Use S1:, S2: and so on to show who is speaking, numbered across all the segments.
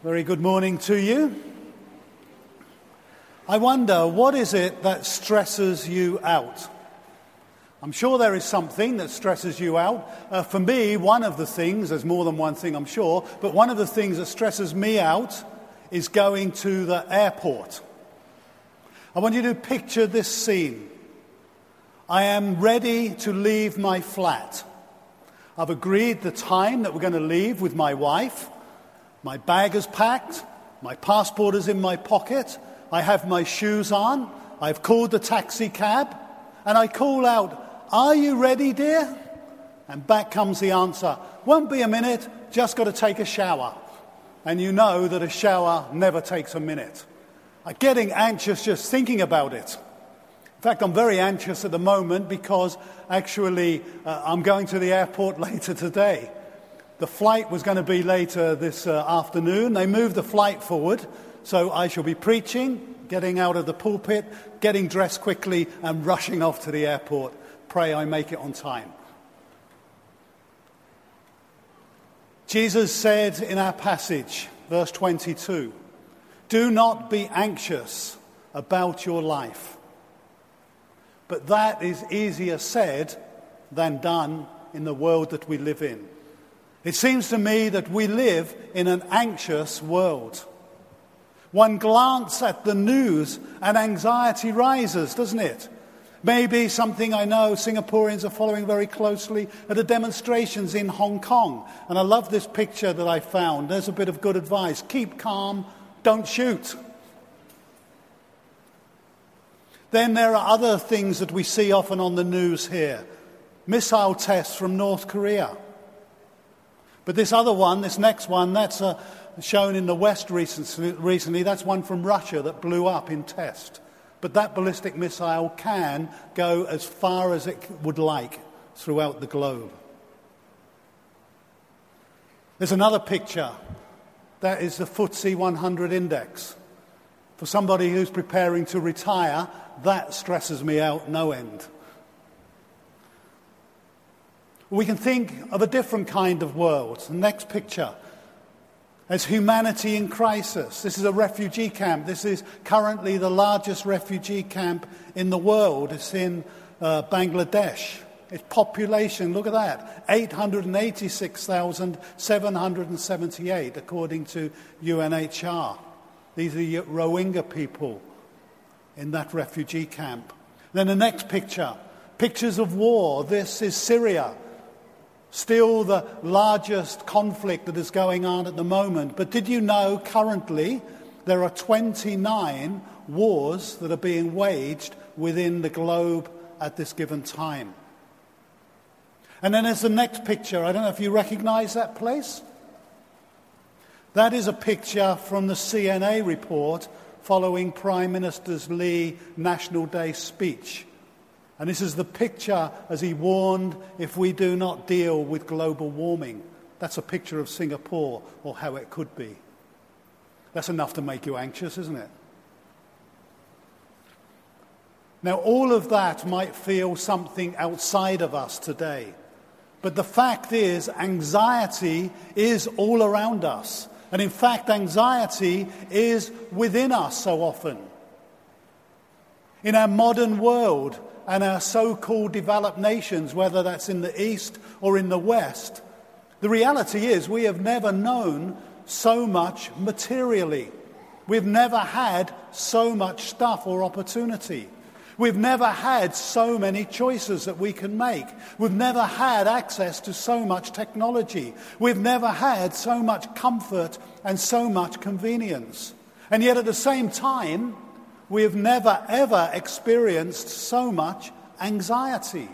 S1: Very good morning to you. I wonder, what is it that stresses you out? I'm sure there is something that stresses you out. For me, one of the things, there's more than one thing I'm sure, but one of the things that stresses me out is going to the airport. I want you to picture this scene. I am ready to leave my flat. I've agreed the time that we're going to leave with my wife. My bag is packed, my passport is in my pocket, I have my shoes on, I've called the taxi cab, and I call out, "Are you ready, dear?" And back comes the answer, "Won't be a minute, just got to take a shower." And you know that a shower never takes a minute. I'm getting anxious just thinking about it. In fact, I'm very anxious at the moment because actually I'm going to the airport later today. The flight was going to be later this afternoon. They moved the flight forward, so I shall be preaching, getting out of the pulpit, getting dressed quickly, and rushing off to the airport. Pray I make it on time. Jesus said in our passage, verse 22, "Do not be anxious about your life." But that is easier said than done in the world that we live in. It seems to me that we live in an anxious world. One glance at the news and anxiety rises, doesn't it? Maybe something I know Singaporeans are following very closely are the demonstrations in Hong Kong. And I love this picture that I found. There's a bit of good advice. Keep calm, don't shoot. Then there are other things that we see often on the news here. Missile tests from North Korea. But this other one, this next one, that's shown in the West recently. That's one from Russia that blew up in test. But that ballistic missile can go as far as it would like throughout the globe. There's another picture. That is the FTSE 100 index. For somebody who's preparing to retire, that stresses me out no end. We can think of a different kind of world. The next picture. As humanity in crisis. This is a refugee camp. This is currently the largest refugee camp in the world. It's in Bangladesh. Its population, look at that, 886,778 according to UNHCR. These are Rohingya people in that refugee camp. Then the next picture. Pictures of war. This is Syria. Still the largest conflict that is going on at the moment. But did you know currently there are 29 wars that are being waged within the globe at this given time? And then there's the next picture. I don't know if you recognize that place. That is a picture from the CNA report following Prime Minister Lee's National Day speech. And this is the picture as he warned, if we do not deal with global warming. That's a picture of Singapore, or how it could be. That's enough to make you anxious, isn't it? Now, all of that might feel something outside of us today. But the fact is, anxiety is all around us. And in fact, anxiety is within us so often. In our modern world, and our so-called developed nations, whether that's in the East or in the West, the reality is we have never known so much materially. We've never had so much stuff or opportunity. We've never had so many choices that we can make. We've never had access to so much technology. We've never had so much comfort and so much convenience. And yet at the same time, we have never, ever experienced so much anxiety.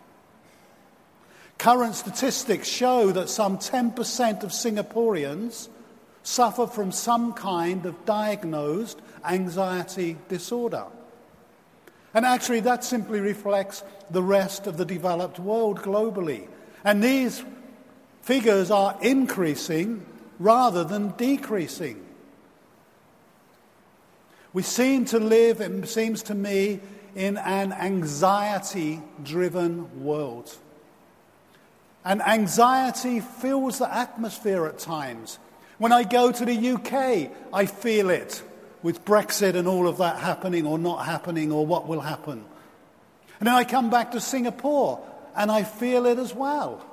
S1: Current statistics show that some 10% of Singaporeans suffer from some kind of diagnosed anxiety disorder. And actually, that simply reflects the rest of the developed world globally. And these figures are increasing rather than decreasing. We seem to live, it seems to me, in an anxiety-driven world. And anxiety fills the atmosphere at times. When I go to the UK, I feel it, with Brexit and all of that happening or not happening or what will happen. And then I come back to Singapore and I feel it as well.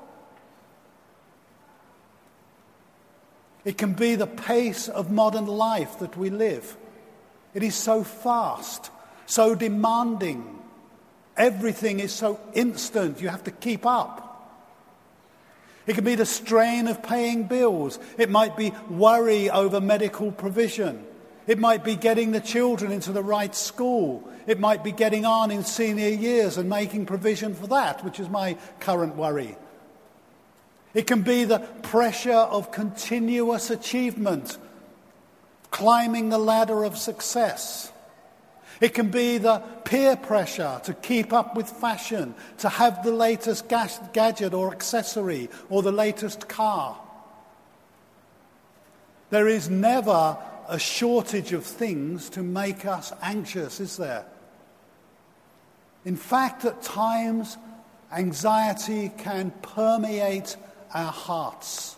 S1: It can be the pace of modern life that we live. It is so fast, so demanding. Everything is so instant, you have to keep up. It can be the strain of paying bills. It might be worry over medical provision. It might be getting the children into the right school. It might be getting on in senior years and making provision for that, which is my current worry. It can be the pressure of continuous achievement, climbing the ladder of success. It can be the peer pressure to keep up with fashion, to have the latest gadget or accessory or the latest car. There is never a shortage of things to make us anxious, is there? In fact, at times, anxiety can permeate our hearts.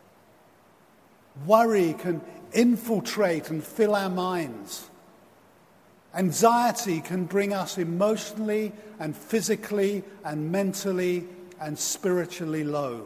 S1: Worry can infiltrate and fill our minds. Anxiety can bring us emotionally and physically and mentally and spiritually low.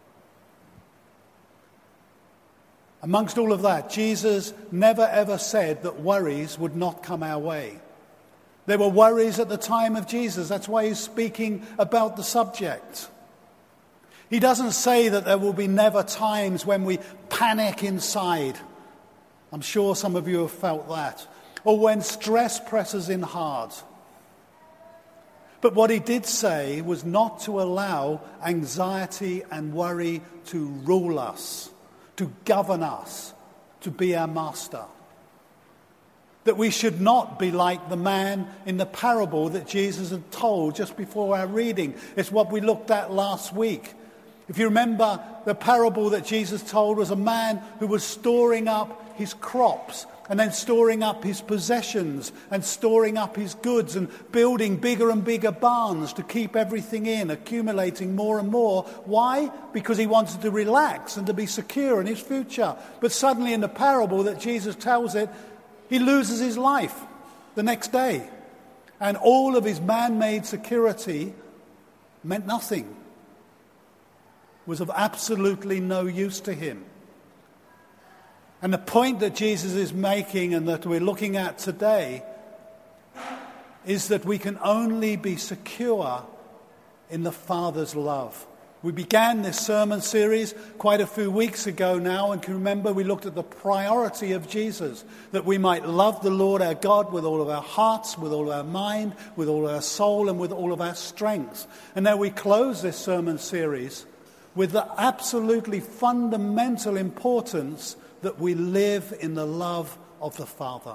S1: Amongst all of that, Jesus never ever said that worries would not come our way. There were worries at the time of Jesus. That's why he's speaking about the subject. He doesn't say that there will be never times when we panic inside. I'm sure some of you have felt that. Or when stress presses in hard. But what he did say was not to allow anxiety and worry to rule us, to govern us, to be our master. That we should not be like the man in the parable that Jesus had told just before our reading. It's what we looked at last week. If you remember, the parable that Jesus told was a man who was storing up his crops and then storing up his possessions and storing up his goods and building bigger and bigger barns to keep everything in, accumulating more and more. Why? Because he wanted to relax and to be secure in his future. But suddenly in the parable that Jesus tells it, he loses his life the next day. And all of his man-made security meant nothing. Was of absolutely no use to him. And the point that Jesus is making and that we're looking at today is that we can only be secure in the Father's love. We began this sermon series quite a few weeks ago now, and can remember we looked at the priority of Jesus, that we might love the Lord our God with all of our hearts, with all of our mind, with all of our soul, and with all of our strength. And now we close this sermon series with the absolutely fundamental importance that we live in the love of the Father.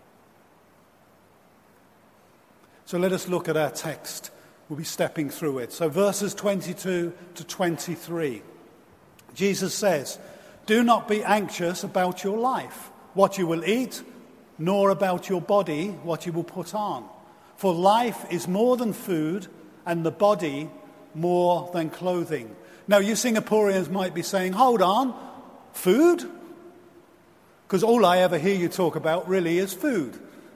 S1: So let us look at our text. We'll be stepping through it. So verses 22 to 23. Jesus says, "Do not be anxious about your life, what you will eat, nor about your body, what you will put on. For life is more than food, and the body more than clothing." Now, you Singaporeans might be saying, hold on, food? Because all I ever hear you talk about really is food.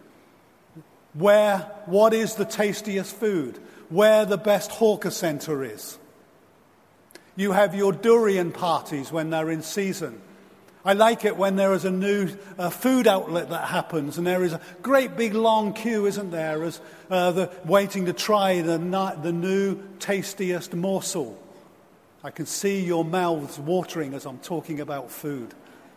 S1: What is the tastiest food? Where the best hawker centre is. You have your durian parties when they're in season. I like it when there is a new food outlet that happens and there is a great big long queue, isn't there, as waiting to try the new tastiest morsel. I can see your mouths watering as I'm talking about food.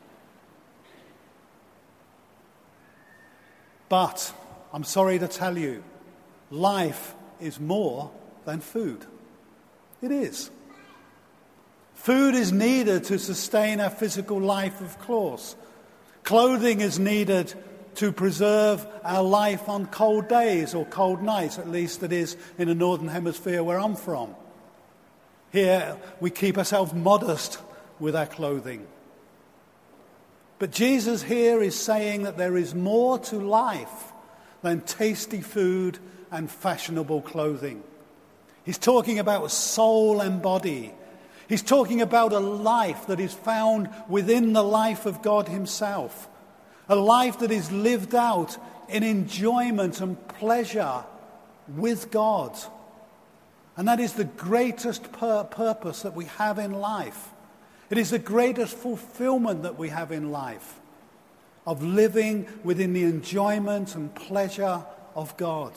S1: But I'm sorry to tell you, life is more than food. It is. Food is needed to sustain our physical life, of course. Clothing is needed to preserve our life on cold days or cold nights, at least it is in the Northern Hemisphere where I'm from. Here, we keep ourselves modest with our clothing. But Jesus here is saying that there is more to life than tasty food and fashionable clothing. He's talking about soul and body. He's talking about a life that is found within the life of God himself. A life that is lived out in enjoyment and pleasure with God. And that is the greatest purpose that we have in life. It is the greatest fulfillment that we have in life, of living within the enjoyment and pleasure of God.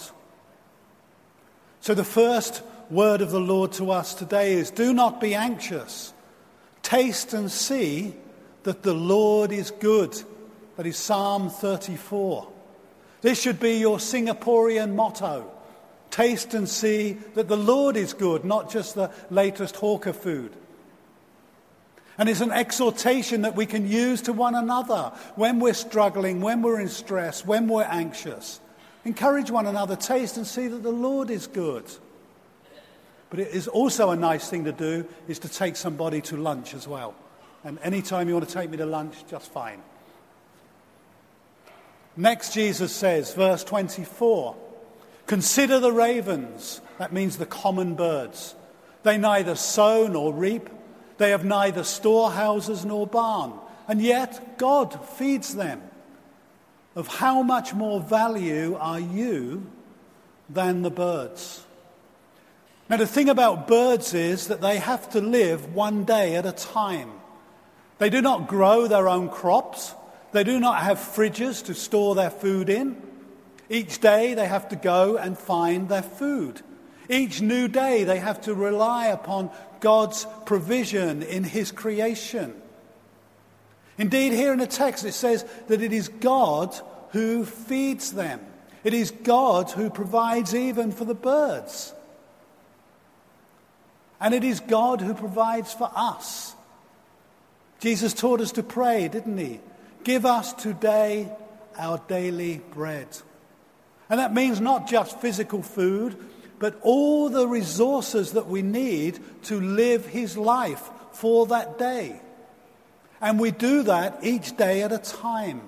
S1: So the first word of the Lord to us today is, do not be anxious. Taste and see that the Lord is good. That is Psalm 34. This should be your Singaporean motto. Taste and see that the Lord is good, not just the latest hawker food. And it's an exhortation that we can use to one another when we're struggling, when we're in stress, when we're anxious. Encourage one another, taste and see that the Lord is good. But it is also a nice thing to do is to take somebody to lunch as well. And anytime you want to take me to lunch, just fine. Next, Jesus says, verse 24, consider the ravens, that means the common birds. They neither sow nor reap. They have neither storehouses nor barn, and yet God feeds them. Of how much more value are you than the birds? Now, the thing about birds is that they have to live one day at a time. They do not grow their own crops. They do not have fridges to store their food in. Each day they have to go and find their food. Each new day they have to rely upon God's provision in his creation. Indeed, here in the text it says that it is God who feeds them. It is God who provides even for the birds. And it is God who provides for us. Jesus taught us to pray, didn't he? Give us today our daily bread. And that means not just physical food, but all the resources that we need to live his life for that day. And we do that each day at a time.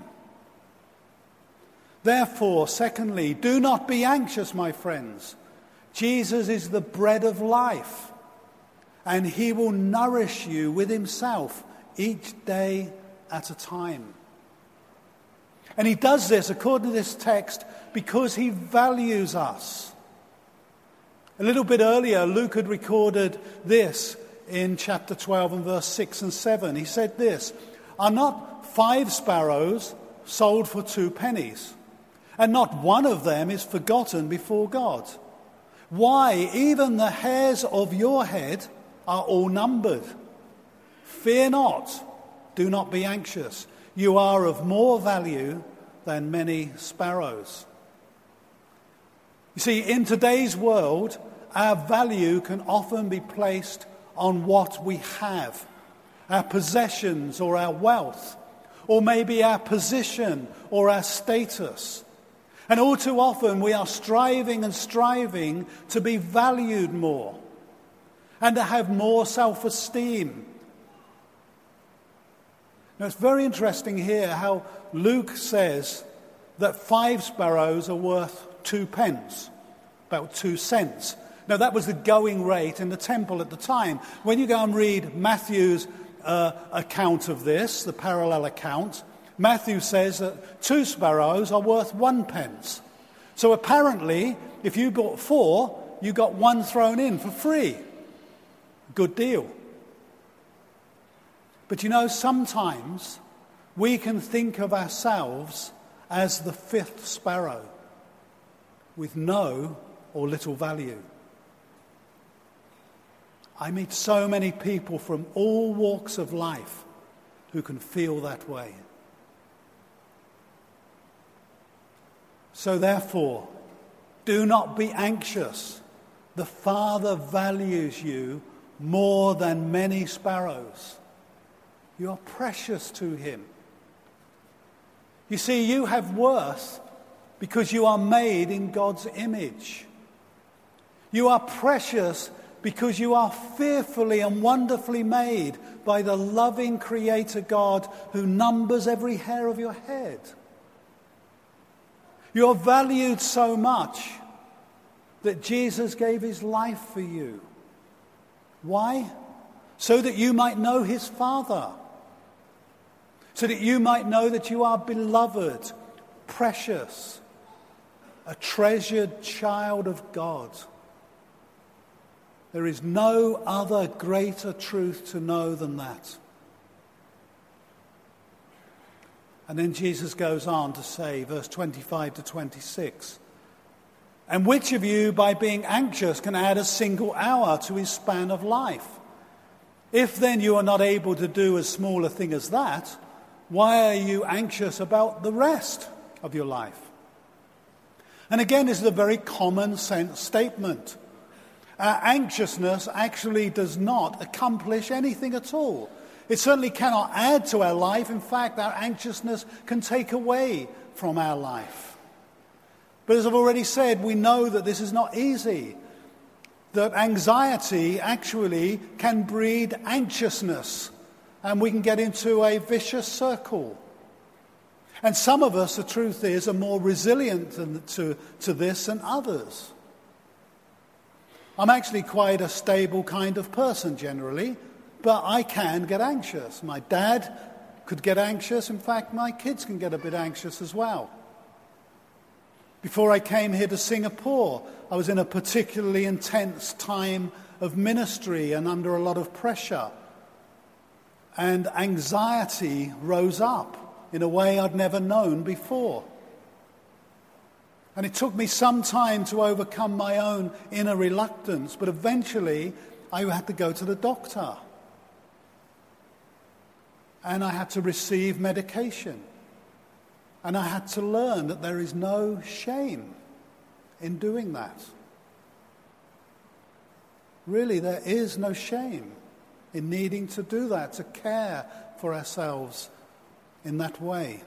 S1: Therefore, secondly, do not be anxious, my friends. Jesus is the bread of life, and he will nourish you with himself each day at a time. And he does this, according to this text, because he values us. A little bit earlier, Luke had recorded this in chapter 12 and verse 6 and 7. He said this, are not 5 sparrows sold for 2 pennies? And not one of them is forgotten before God. Why, even the hairs of your head are all numbered. Fear not, do not be anxious. You are of more value than many sparrows. You see, in today's world, our value can often be placed on what we have, our possessions or our wealth, or maybe our position or our status. And all too often we are striving to be valued more and to have more self-esteem. Now it's very interesting here how Luke says that 5 sparrows are worth 2 pence, about 2 cents. Now that was the going rate in the temple at the time. When you go and read Matthew's account of this, the parallel account, Matthew says that 2 sparrows are worth 1 pence. So apparently, if you bought 4, you got 1 thrown in for free. Good deal. But you know, sometimes we can think of ourselves as the 5th sparrow with no or little value. I meet so many people from all walks of life who can feel that way. So therefore, do not be anxious. The Father values you more than many sparrows. You are precious to him. You see, you have worth because you are made in God's image. You are precious because you are fearfully and wonderfully made by the loving Creator God who numbers every hair of your head. You are valued so much that Jesus gave his life for you. Why? so that you might know his Father, so that you might know that you are beloved, precious, a treasured child of God. There is no other greater truth to know than that. And then Jesus goes on to say, verse 25 to 26, and which of you, by being anxious, can add a single hour to his span of life? If then you are not able to do as small a thing as that, why are you anxious about the rest of your life? And again, this is a very common sense statement. Our anxiousness actually does not accomplish anything at all. It certainly cannot add to our life. In fact, our anxiousness can take away from our life. But as I've already said, we know that this is not easy. That anxiety actually can breed anxiousness, and we can get into a vicious circle. And some of us, the truth is, are more resilient to this than others. I'm actually quite a stable kind of person generally, but I can get anxious. My dad could get anxious. In fact, my kids can get a bit anxious as well. Before I came here to Singapore, I was in a particularly intense time of ministry and under a lot of pressure. And anxiety rose up in a way I'd never known before. And it took me some time to overcome my own inner reluctance, but eventually I had to go to the doctor. And I had to receive medication. And I had to learn that there is no shame in doing that. Really, there is no shame in needing to do that, to care for ourselves in that way.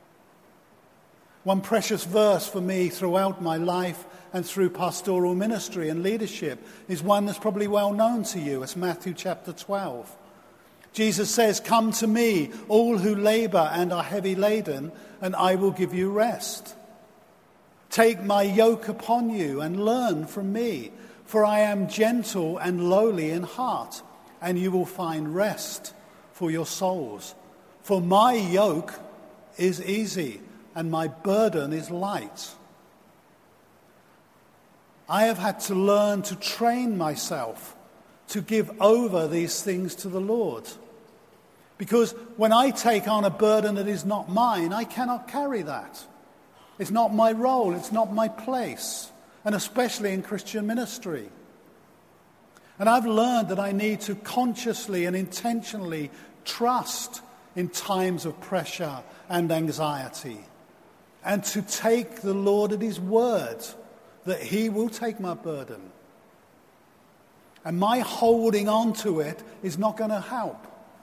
S1: One precious verse for me throughout my life and through pastoral ministry and leadership is one that's probably well known to you. It's Matthew chapter 12. Jesus says, "Come to me, all who labor and are heavy laden, and I will give you rest. Take my yoke upon you and learn from me, for I am gentle and lowly in heart, and you will find rest for your souls. For my yoke is easy and my burden is light." I have had to learn to train myself to give over these things to the Lord. Because when I take on a burden that is not mine, I cannot carry that. It's not my role, it's not my place, and especially in Christian ministry. And I've learned that I need to consciously and intentionally trust in times of pressure and anxiety, and to take the Lord at his word that he will take my burden. And my holding on to it is not going to help.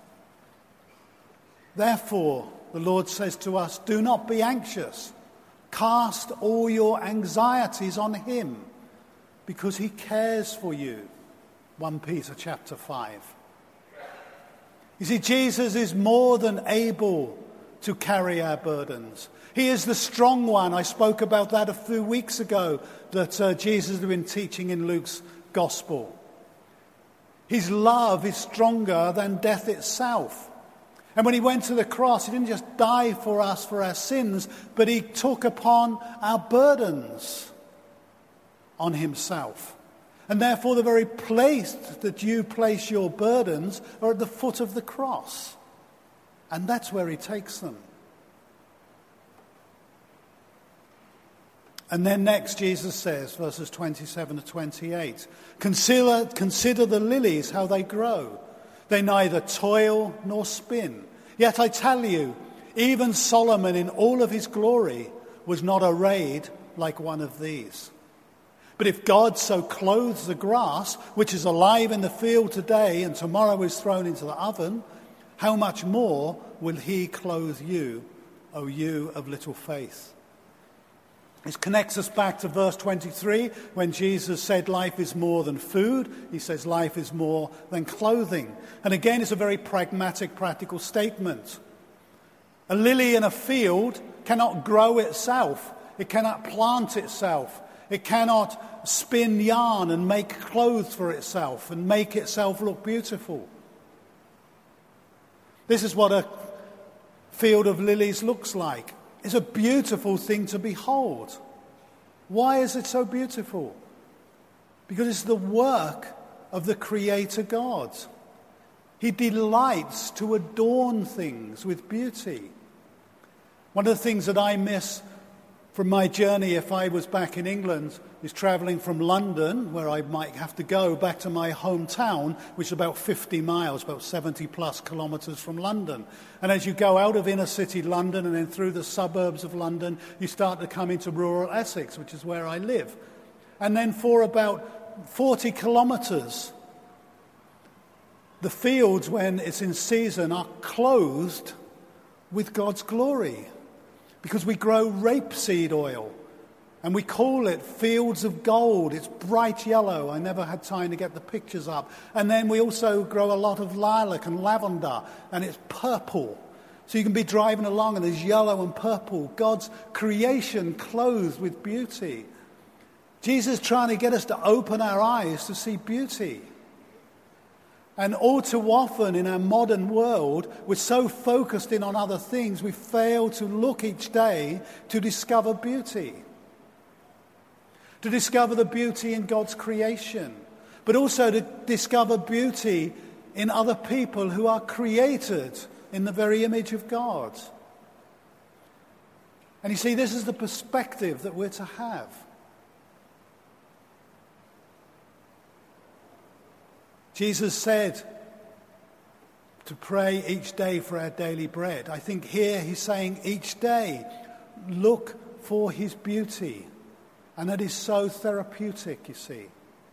S1: Therefore, the Lord says to us, do not be anxious. Cast all your anxieties on him, because he cares for you. 1 Peter chapter 5. You see, Jesus is more than able to carry our burdens. He is the strong one. I spoke about that a few weeks ago, that Jesus had been teaching in Luke's gospel. His love is stronger than death itself. And when he went to the cross, he didn't just die for us for our sins, but he took upon our burdens on himself. And therefore, the very place that you place your burdens are at the foot of the cross. And that's where he takes them. And then next, Jesus says, verses 27 to 28, Consider the lilies, how they grow. They neither toil nor spin. Yet I tell you, even Solomon in all of his glory was not arrayed like one of these. But if God so clothes the grass, which is alive in the field today and tomorrow is thrown into the oven, how much more will he clothe you, O you of little faith? This connects us back to verse 23 when Jesus said life is more than food. He says life is more than clothing. And again, it's a very pragmatic, practical statement. A lily in a field cannot grow itself. It cannot plant itself. It cannot spin yarn and make clothes for itself and make itself look beautiful. This is what a field of lilies looks like. It's a beautiful thing to behold. Why is it so beautiful? Because it's the work of the Creator God. He delights to adorn things with beauty. One of the things that I miss from my journey, if I was back in England, is travelling from London, where I might have to go, back to my hometown, which is about 50 miles, about 70 plus kilometres from London. And as you go out of inner city London and then through the suburbs of London, you start to come into rural Essex, which is where I live. And then for about 40 kilometres, the fields, when it's in season, are clothed with God's glory. Because we grow rapeseed oil, and we call it fields of gold. It's bright yellow. I never had time to get the pictures up. And then we also grow a lot of lilac and lavender, and it's purple. So you can be driving along and there's yellow and purple. God's creation clothed with beauty. Jesus is trying to get us to open our eyes to see beauty. And all too often in our modern world, we're so focused in on other things, we fail to look each day to discover beauty. To discover the beauty in God's creation, but also to discover beauty in other people who are created in the very image of God. And you see, this is the perspective that we're to have. Jesus said to pray each day for our daily bread. I think here he's saying each day, look for his beauty. And that is so therapeutic, you see.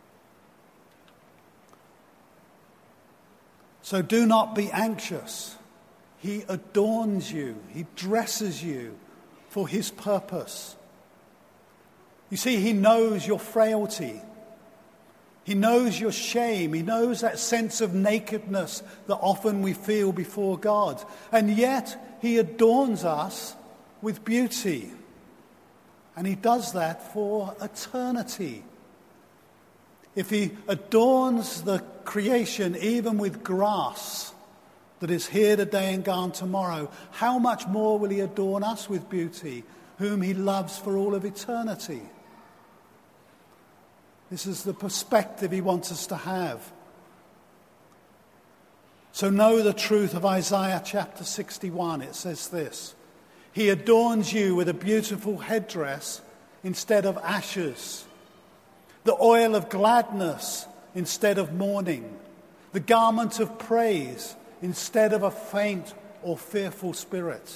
S1: So do not be anxious. He adorns you. He dresses you for his purpose. You see, he knows your frailty. He knows your shame. He knows that sense of nakedness that often we feel before God. And yet, he adorns us with beauty. And he does that for eternity. If he adorns the creation even with grass that is here today and gone tomorrow, how much more will he adorn us with beauty, whom he loves for all of eternity? This is the perspective he wants us to have. So know the truth of Isaiah chapter 61. It says this: he adorns you with a beautiful headdress instead of ashes, the oil of gladness instead of mourning, the garment of praise instead of a faint or fearful spirit.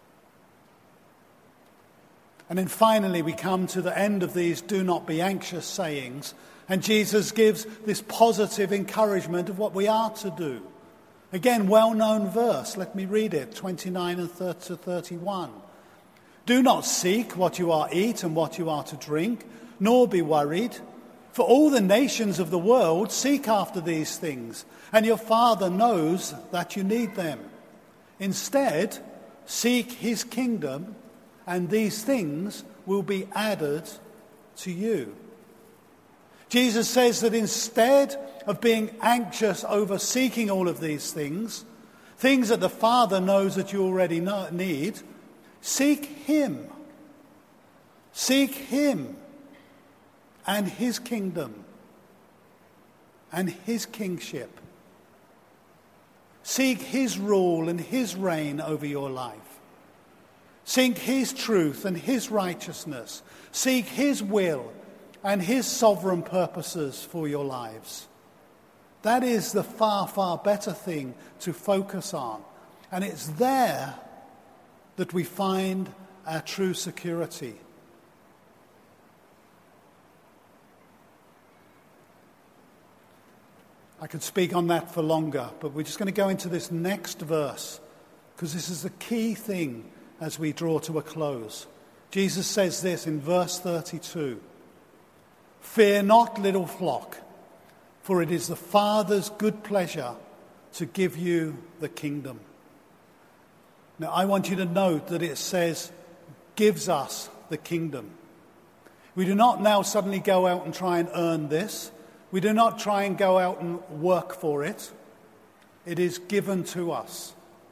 S1: And then finally we come to the end of these do not be anxious sayings, and Jesus gives this positive encouragement of what we are to do. Again, well-known verse. Let me read it, 29 and 31. Do not seek what you are to eat and what you are to drink, nor be worried. For all the nations of the world seek after these things, and your Father knows that you need them. Instead, seek his kingdom, and these things will be added to you. Jesus says that instead of being anxious over seeking all of these things that the Father knows that you already need, seek him. Seek him and his kingdom and his kingship. Seek his rule and his reign over your life. Seek his truth and his righteousness. Seek his will and his sovereign purposes for your lives. That is the far, far better thing to focus on. And it's there that we find our true security. I could speak on that for longer, but we're just going to go into this next verse, because this is the key thing as we draw to a close. Jesus says this in verse 32. Fear not, little flock, for it is the Father's good pleasure to give you the kingdom. Now, I want you to note that it says, gives us the kingdom. We do not now suddenly go out and try and earn this. We do not try and go out and work for it. It is given to us.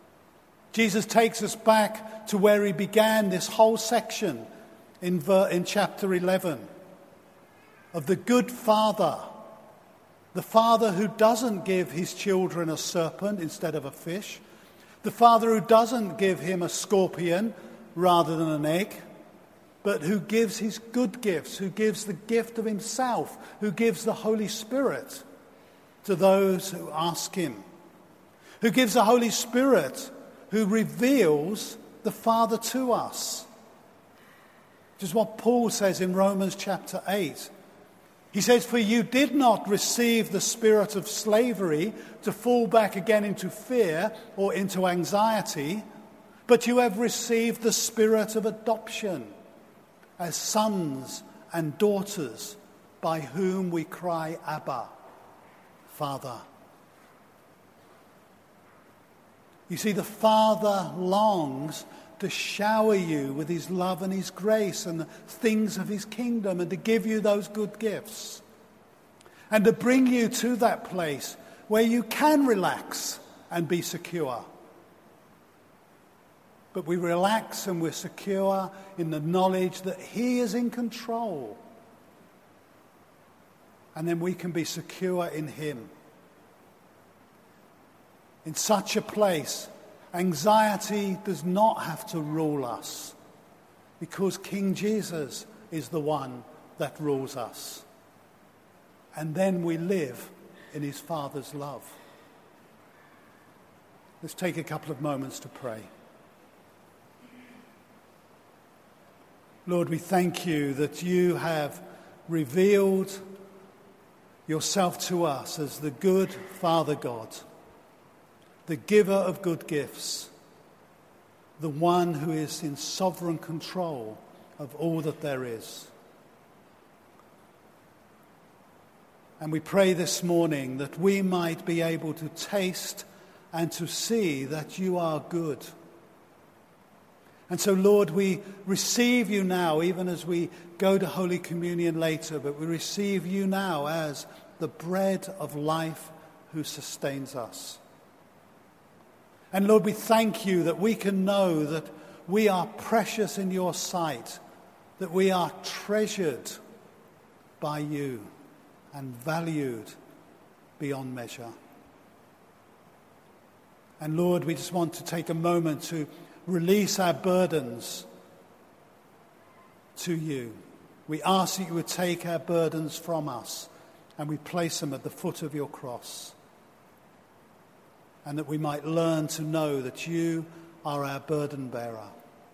S1: Jesus takes us back to where he began this whole section in chapter 11 of the good father, the father who doesn't give his children a serpent instead of a fish, the father who doesn't give him a scorpion rather than an egg, but who gives his good gifts, who gives the gift of himself, who gives the Holy Spirit to those who ask him, who gives the Holy Spirit who reveals the Father to us. Which is what Paul says in Romans chapter 8. He says, "For you did not receive the spirit of slavery to fall back again into fear or into anxiety, but you have received the spirit of adoption as sons and daughters, by whom we cry, Abba, Father." You see, the Father longs to shower you with his love and his grace and the things of his kingdom, and to give you those good gifts, and to bring you to that place where you can relax and be secure. But we relax and we're secure in the knowledge that he is in control. And then we can be secure in him. In such a place, anxiety does not have to rule us, because King Jesus is the one that rules us. And then we live in his Father's love. Let's take a couple of moments to pray. Lord, we thank you that you have revealed yourself to us as the good Father God, the giver of good gifts, the one who is in sovereign control of all that there is. And we pray this morning that we might be able to taste and to see that you are good. And so, Lord, we receive you now, even as we go to Holy Communion later, but we receive you now as the bread of life who sustains us. And Lord, we thank you that we can know that we are precious in your sight, that we are treasured by you and valued beyond measure. And Lord, we just want to take a moment to release our burdens to you. We ask that you would take our burdens from us and we place them at the foot of your cross. And that we might learn to know that you are our burden bearer.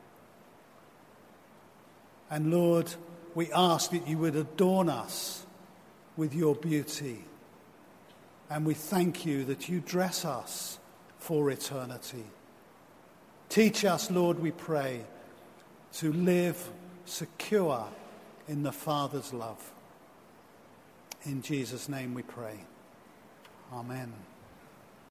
S1: And Lord, we ask that you would adorn us with your beauty. And we thank you that you dress us for eternity. Teach us, Lord, we pray, to live secure in the Father's love. In Jesus' name we pray. Amen.